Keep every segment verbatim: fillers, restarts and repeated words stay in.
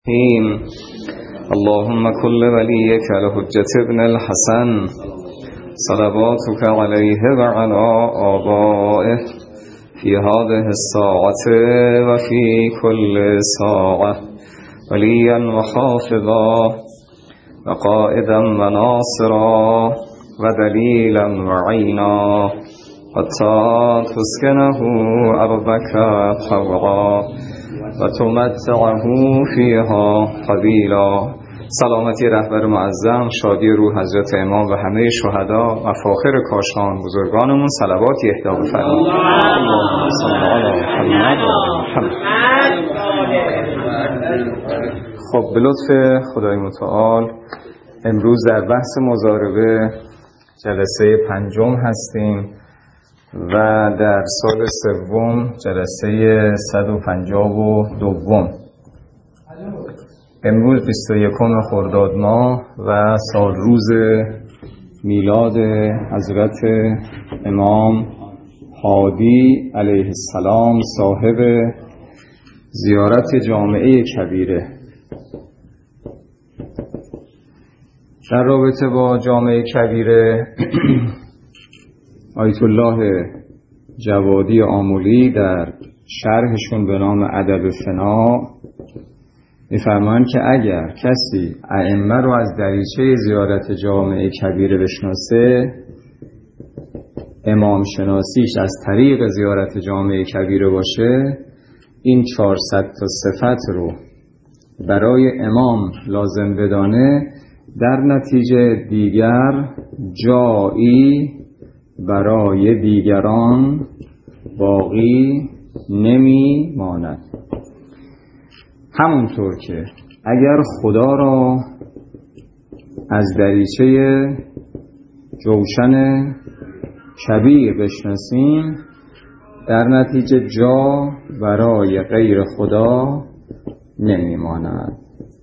اللهم كل وليك الحجة ابن الحسن صلواتك عليه وعلى آبائه في هذه الساعة وفي كل ساعة وليا وحافظا وقائدا وناصرا ودليلا وعينا حتى تسكنه أرضك طوعا و تمتعه فیها قبیلا. سلامتی رهبر معظم، شادی روح حضرت امام و همه شهدا و فاخر کاشان بزرگانمون صلواتی اهدا بفرمایید. اللهم صل علی محمد و محمد. خب به لطف خدای متعال امروز در بحث مضاربه جلسه پنجم هستیم و در سال سوم جلسه صد و پنجاه و دوم. امروز بیست و یکم خرداد ماه و سال روز میلاد حضرت امام هادی علیه السلام صاحب زیارت جامعه کبیره. در رابطه با جامعه کبیره آیت الله جوادی آمولی در شرحشون به نام ادب فنا می‌فرمایند که اگر کسی ائمه رو از دریچه زیارت جامعه کبیره بشناسه، امام شناسیش از طریق زیارت جامعه کبیره باشه، این چهارصد تا صفت رو برای امام لازم بدانه، در نتیجه دیگر جایی برای دیگران باقی نمی ماند. همونطور که اگر خدا را از دریچه جوشن کبیر بشناسیم، در نتیجه جا برای غیر خدا نمی ماند.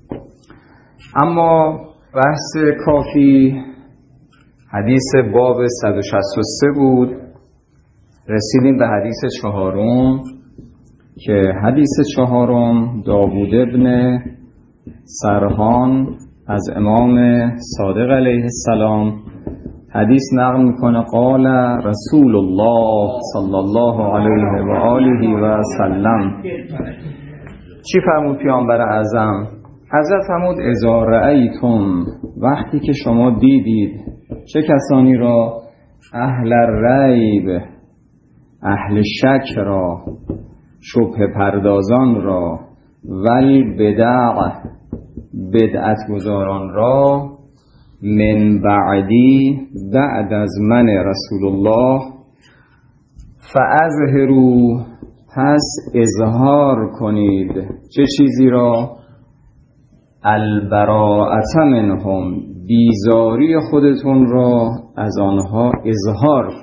اما بحث کافی حدیث باب صد و شصت و سه بود. رسیدیم به حدیث چهارم که حدیث چهارم داوود ابن سرحان از امام صادق علیه السلام حدیث نقل میکنه. قال رسول الله صلی الله علیه و آله و سلم. چی فرمود پیامبر اعظم؟ حضرت فرمود اذا رأیتم، وقتی که شما دیدید چه کسانی را؟ اهل ریب، اهل شک را، شبه پردازان را، ول بدع، بدعت گذاران را، من بعدی، بعد از من رسول الله، فاظهروا، پس اظهار کنید چه چیزی را؟ البراءة منهم، بیزاری خودتون را از آنها اظهار